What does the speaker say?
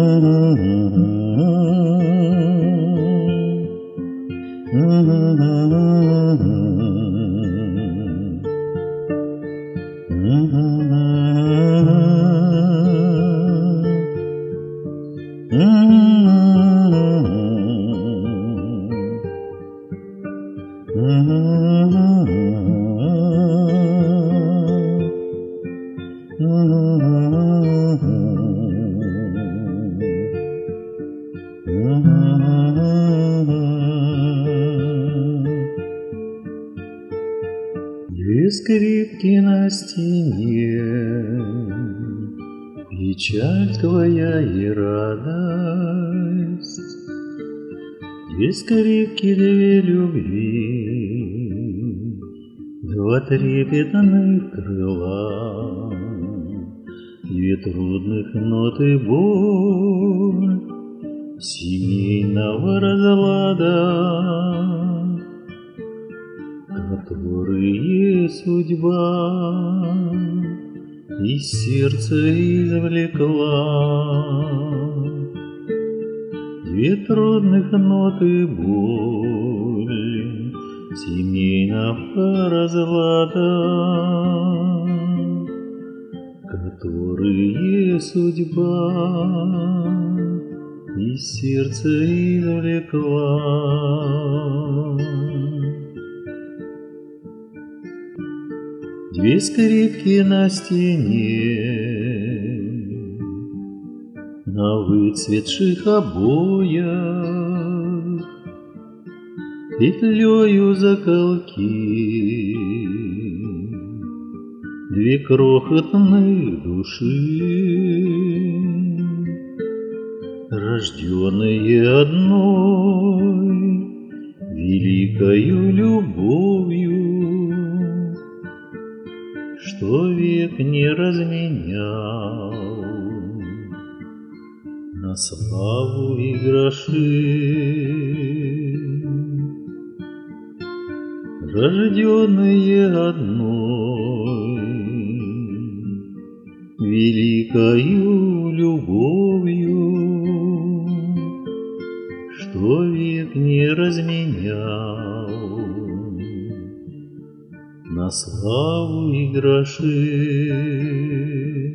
Две скрипки на стене, печаль твоя и радость. Две скрипки, две любви, два трепетных крыла, две трудных ноты боль семейного разлада, которые судьба из сердца извлекла. Две трудных ноты боли семейного разлада, которые судьба из сердца извлекла. Две скрипки на стене, на выцветших обоях, петлею заколки, две крохотных души, рожденные одной великою любовью, что век не разменял на славу и гроши, рожденные одной великою любовью, что век не разменял на славу и гроши.